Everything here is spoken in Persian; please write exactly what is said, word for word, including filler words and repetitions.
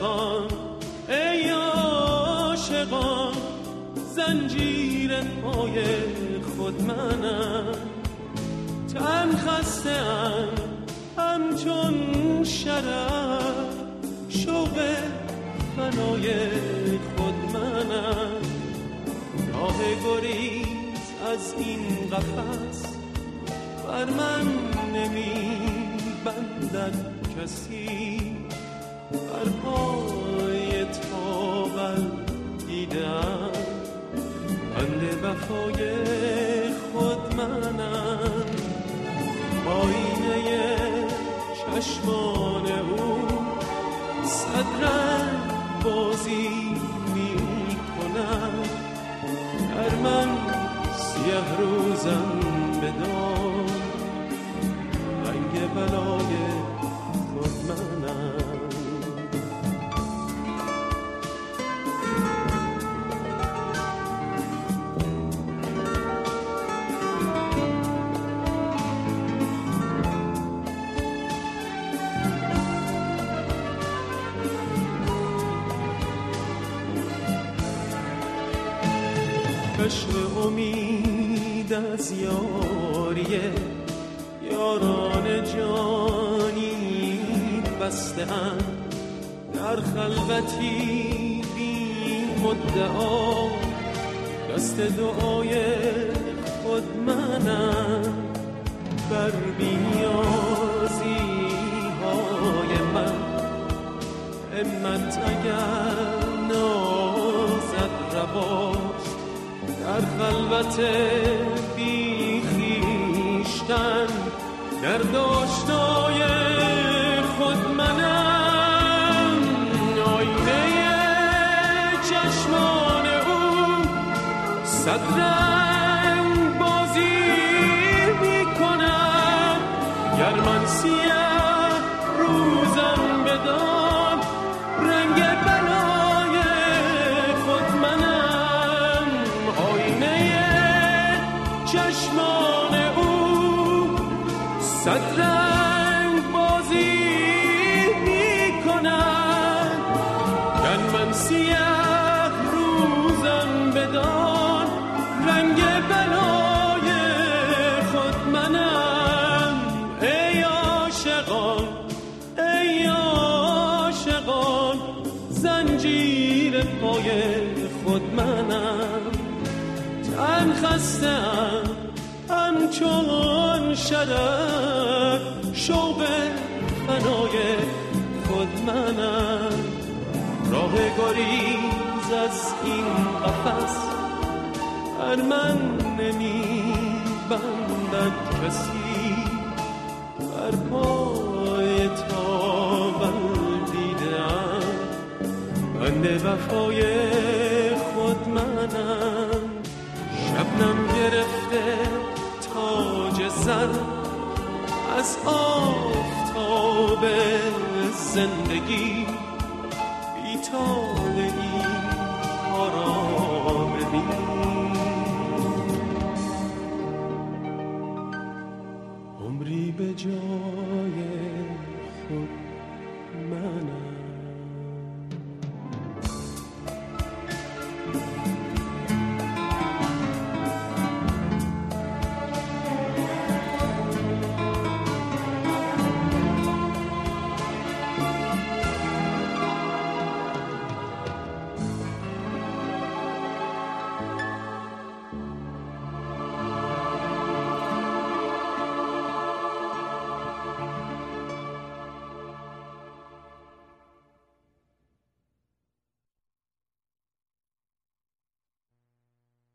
عاشقان ای عاشقان زنجیر پای خود منم تن خسته‌ام همچون شرر شوق فنای خود منم راه گریز از این قفس بر من نمی بندد کسی بر پای تابم دیدم بند وفای خود منم آینه چشمان او صد رنگ بازی می کند در من سیه روزم بدان رنگ بلای خود منم عشق امید از یاریه یاران جانی بسته‌ام در خلوتی بی مدعا دست دعای خود منم بر بی‌نیازی های من همت اگر نازد رواست در خلوت بی خویشتن در داشتای خود منم آینه چشمان او صد رنگ بازی می کنم گر من سیاه روزم بدان رنگ بلای خود منم آینه چشمان او صد رنگ بازی می کند گر من سیاه روزم بدان رنگ بلای خود منم ای عاشقان ای عاشقان زنجیر پای خود منم تن خسته‌ام همچون شرر شوق فنای خود منم راه گریز از این قفس بر من نمی بندد کسی بر پای تابم دیدم بند وفای خود منم شبنم گرفته تاج زر از آفتاب زندگی بی‌طالعی ها را ببین